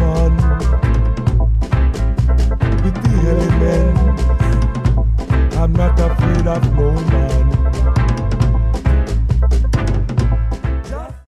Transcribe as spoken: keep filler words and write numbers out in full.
on with the elements. I'm not afraid of no man.